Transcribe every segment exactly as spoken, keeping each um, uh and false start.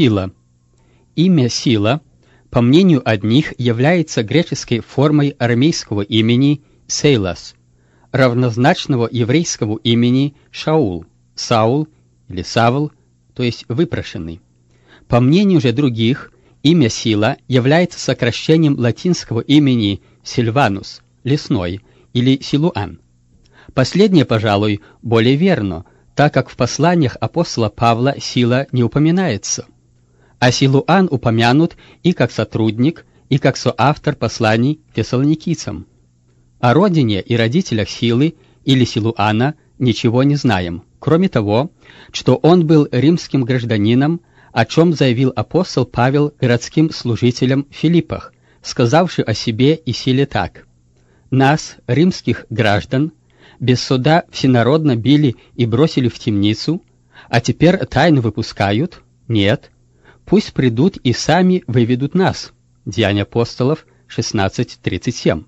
Сила. Имя Сила, по мнению одних, является греческой формой арамейского имени Сейлас, равнозначного еврейскому имени Шаул, Саул или Савл, то есть выпрошенный. По мнению же других, имя Сила является сокращением латинского имени Сильванус, лесной, или Силуан. Последнее, пожалуй, более верно, так как в посланиях апостола Павла Сила не упоминается, а Силуан упомянут и как сотрудник, и как соавтор посланий фессалоникийцам. О родине и родителях Силы или Силуана ничего не знаем, кроме того, что он был римским гражданином, о чем заявил апостол Павел городским служителям в Филиппах, сказавший о себе и Силе так: «Нас, римских граждан, без суда всенародно били и бросили в темницу, а теперь тайно выпускают? Нет. Пусть придут и сами выведут нас». Деяния апостолов шестнадцать тридцать семь.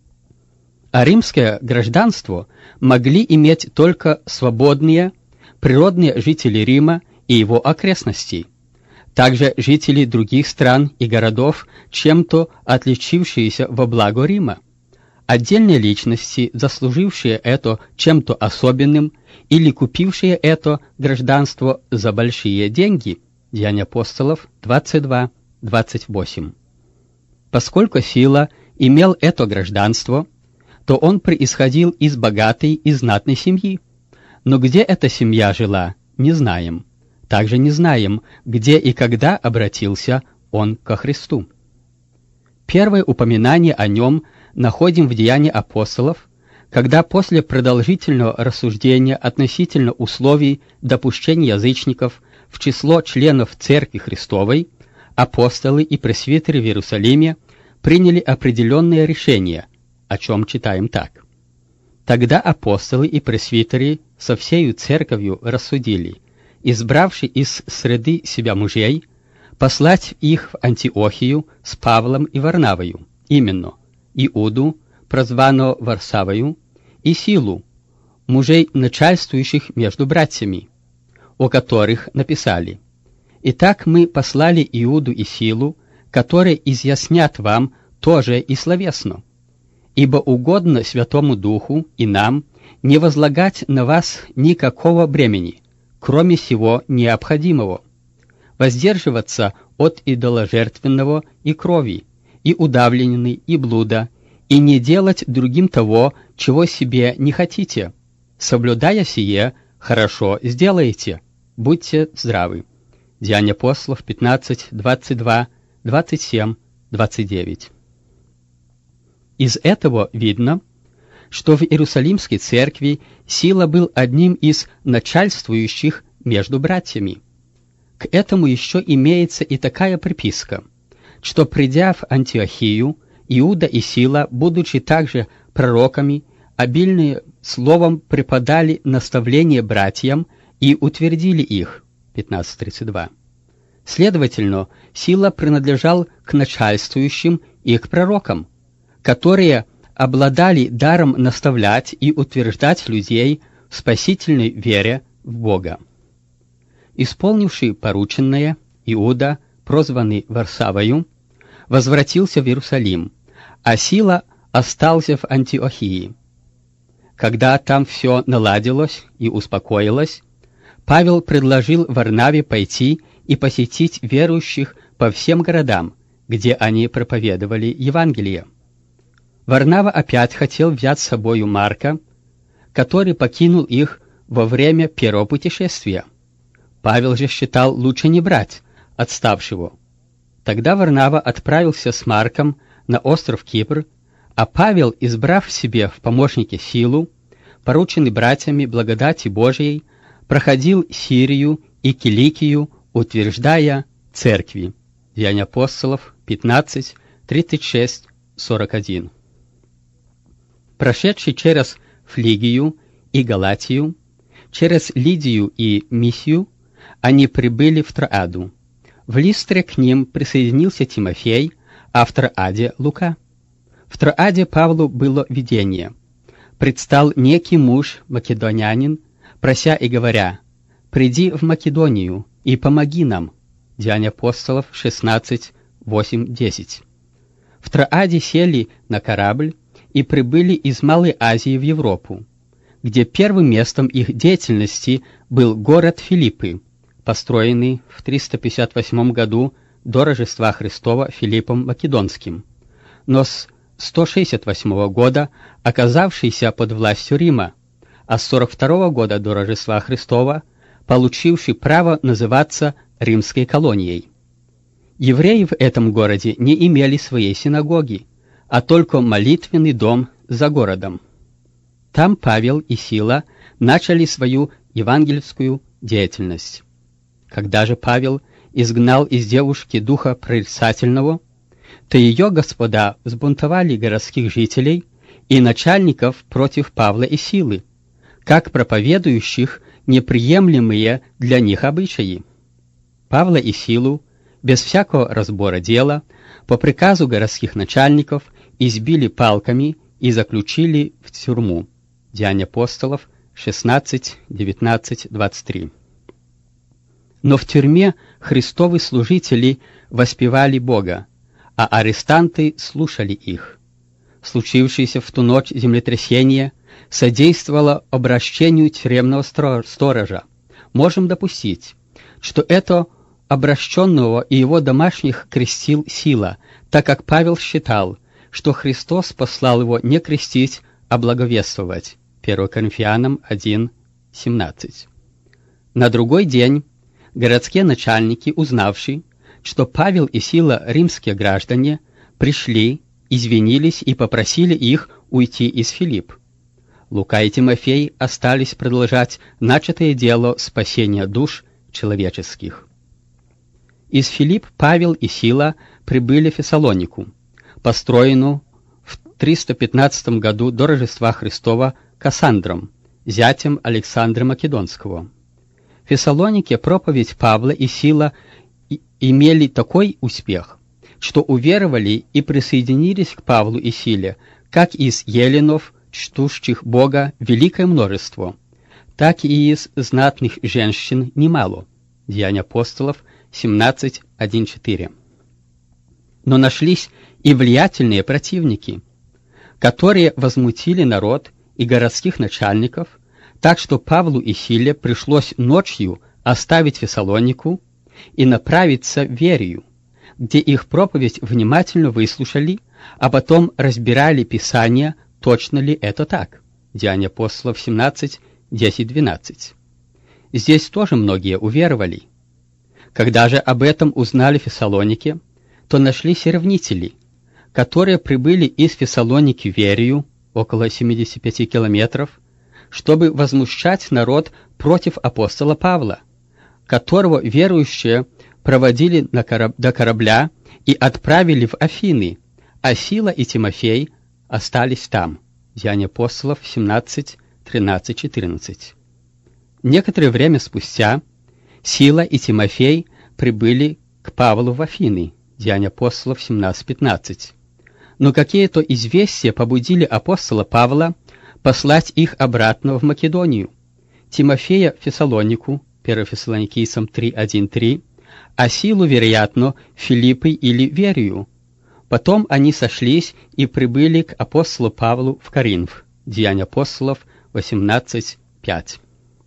А римское гражданство могли иметь только свободные, природные жители Рима и его окрестностей, также жители других стран и городов, чем-то отличившиеся во благо Рима. Отдельные личности, заслужившие это чем-то особенным или купившие это гражданство за большие деньги. Деяния апостолов двадцать два двадцать восемь. Поскольку Сила имел это гражданство, то он происходил из богатой и знатной семьи. Но где эта семья жила, не знаем. Также не знаем, где и когда обратился он ко Христу. Первое упоминание о нем находим в Деянии апостолов, когда после продолжительного рассуждения относительно условий допущения язычников в число членов Церкви Христовой, апостолы и пресвитеры в Иерусалиме приняли определенное решение, о чем читаем так. Тогда апостолы и пресвитеры со всею церковью рассудили, избравши из среды себя мужей, послать их в Антиохию с Павлом и Варнавою, именно Иуду, прозванного Варсавою, и Силу, мужей, начальствующих между братьями, о которых написали: «Итак мы послали Иуду и Силу, которые изъяснят вам тоже и словесно, ибо угодно Святому Духу и нам не возлагать на вас никакого бремени, кроме сего необходимого, воздерживаться от идоложертвенного и крови, и удавленины, и блуда, и не делать другим того, чего себе не хотите. Соблюдая сие, хорошо сделаете. Будьте здравы». Деяния апостолов пятнадцать двадцать два двадцать семь двадцать девять. Из этого видно, что в Иерусалимской церкви Сила был одним из начальствующих между братьями. К этому еще имеется и такая приписка, что, придя в Антиохию, Иуда и Сила, будучи также пророками, обильным словом преподали наставление братьям и утвердили их. пятнадцать тридцать два. Следовательно, Сила принадлежал к начальствующим и к пророкам, которые обладали даром наставлять и утверждать людей в спасительной вере в Бога. Исполнивший порученное, Иуда, прозванный Варсавою, возвратился в Иерусалим, а Сила остался в Антиохии. Когда там все наладилось и успокоилось, Павел предложил Варнаве пойти и посетить верующих по всем городам, где они проповедовали Евангелие. Варнава опять хотел взять с собою Марка, который покинул их во время первого путешествия. Павел же считал лучше не брать отставшего. Тогда Варнава отправился с Марком на остров Кипр, а Павел, избрав себе в помощники Силу, порученный братьями благодати Божией, проходил Сирию и Киликию, утверждая церкви. Деяния апостолов пятнадцать тридцать шесть сорок один. Прошедший через Флигию и Галатию, через Лидию и Миссию, они прибыли в Троаду. В Листре к ним присоединился Тимофей, а в Троаде Лука. В Троаде Павлу было видение. Предстал некий муж, македонянин, прося и говоря: «Приди в Македонию и помоги нам». Деяния апостолов шестнадцать, восемь, десять. В Троаде сели на корабль и прибыли из Малой Азии в Европу, где первым местом их деятельности был город Филиппы, построенный в триста пятьдесят восьмом году до Рождества Христова Филиппом Македонским, но с сто шестьдесят восьмого года оказавшийся под властью Рима, а с сорок второго года до Рождества Христова получивший право называться римской колонией. Евреи в этом городе не имели своей синагоги, а только молитвенный дом за городом. Там Павел и Сила начали свою евангельскую деятельность. Когда же Павел изгнал из девушки духа прорицательного, то ее господа взбунтовали городских жителей и начальников против Павла и Силы, как проповедующих неприемлемые для них обычаи. Павла и Силу, без всякого разбора дела, по приказу городских начальников избили палками и заключили в тюрьму. Деяния апостолов шестнадцать, девятнадцать, двадцать три. Но в тюрьме Христовы служители воспевали Бога, а арестанты слушали их. Случившееся в ту ночь землетрясение содействовало обращению тюремного сторожа. Можем допустить, что это обращенного и его домашних крестил Сила, так как Павел считал, что Христос послал его не крестить, а благовествовать. первое Коринфянам один, семнадцать. На другой день городские начальники, узнавшие, что Павел и Сила, римские граждане, пришли, извинились и попросили их уйти из Филипп. Лука и Тимофей остались продолжать начатое дело спасения душ человеческих. Из Филипп Павел и Сила прибыли в Фессалонику, построенную в триста пятнадцатом году до Рождества Христова Кассандром, зятем Александра Македонского. В Фессалонике проповедь Павла и Сила имели такой успех, что уверовали и присоединились к Павлу и Силе, как из еленов, чтущих Бога, великое множество, так и из знатных женщин немало. Деяния апостолов семнадцать, один, четыре. Но нашлись и влиятельные противники, которые возмутили народ и городских начальников, так что Павлу и Силе пришлось ночью оставить Фессалонику и направиться в Верию, где их проповедь внимательно выслушали, а потом разбирали Писания, точно ли это так. Деяния апостолов семнадцать, десять, двенадцать. Здесь тоже многие уверовали. Когда же об этом узнали в Фессалонике, то нашлись ревнители, которые прибыли из Фессалоники в Верию, около семидесяти пяти километров, чтобы возмущать народ против апостола Павла, которого верующие проводили на кораб... до корабля и отправили в Афины, а Сила и Тимофей остались там. Деяния апостолов семнадцать, тринадцать, четырнадцать. Некоторое время спустя Сила и Тимофей прибыли к Павлу в Афины. Деяния апостолов семнадцать, пятнадцать. Но какие-то известия побудили апостола Павла послать их обратно в Македонию. Тимофея в Фессалонику, первое Фессалоникийцам три, один, три, а Силу, вероятно, в Филиппы или Верию. Потом они сошлись и прибыли к апостолу Павлу в Коринф. Деяния апостолов восемнадцать, пять.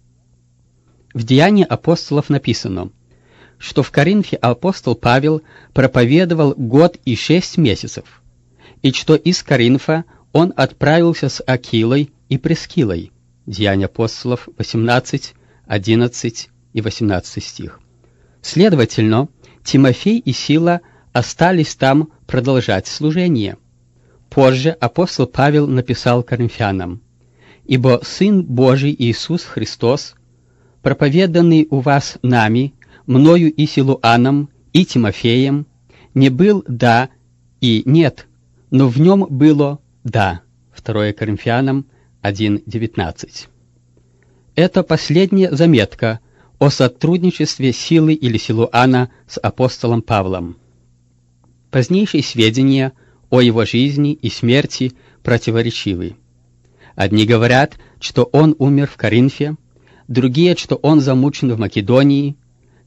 В Деянии апостолов написано, что в Коринфе апостол Павел проповедовал год и шесть месяцев, и что из Коринфа он отправился с Акилой и Прескилой. Деяния апостолов восемнадцать, одиннадцать и восемнадцатый стих. Следовательно, Тимофей и Сила остались там продолжать служение. Позже апостол Павел написал коринфянам: «Ибо Сын Божий Иисус Христос, проповеданный у вас нами, мною и Силуаном, и Тимофеем, не был «да» и «нет», но в нем было «да». второе Коринфянам один, девятнадцать. Это последняя заметка о сотрудничестве Силы или Силуана с апостолом Павлом. Позднейшие сведения о его жизни и смерти противоречивы. Одни говорят, что он умер в Коринфе, другие, что он замучен в Македонии,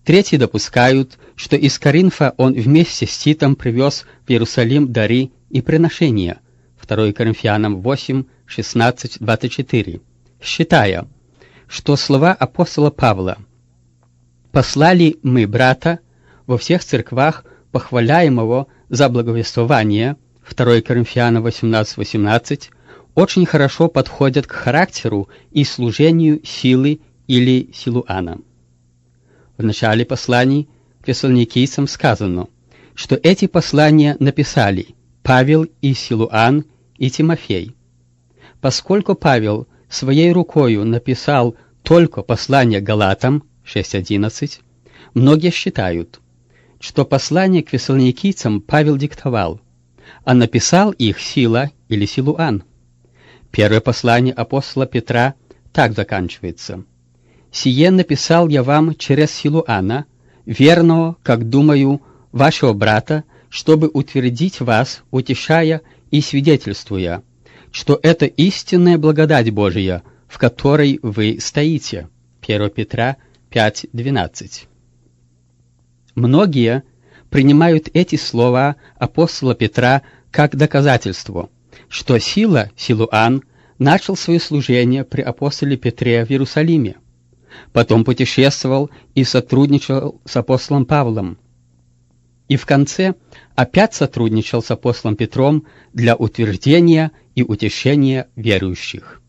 Третьи допускают, что из Коринфа он вместе с Титом привез в Иерусалим дары и приношения, второе Коринфянам восемь, шестнадцать, двадцать четыре, считая, что слова апостола Павла «послали мы брата во всех церквах, похваляем его за благовествование» второе Коринфянам восемнадцать, восемнадцать очень хорошо подходят к характеру и служению Силы или Силуана. В начале посланий к фессалоникийцам сказано, что эти послания написали Павел и Силуан и Тимофей. Поскольку Павел своей рукою написал только послание Галатам шесть одиннадцать, многие считают, что послание к фессалоникийцам Павел диктовал, а написал их Сила или Силуан. Первое послание апостола Петра так заканчивается: «Сие написал я вам через Силуана, верного, как думаю, вашего брата, чтобы утвердить вас, утешая и свидетельствуя, что это истинная благодать Божия, в которой вы стоите». первое Петра пять двенадцать. Многие принимают эти слова апостола Петра как доказательство, что Сила, Силуан, начал свое служение при апостоле Петре в Иерусалиме, потом путешествовал и сотрудничал с апостолом Павлом, и в конце опять сотрудничал с апостолом Петром для утверждения и утешения верующих.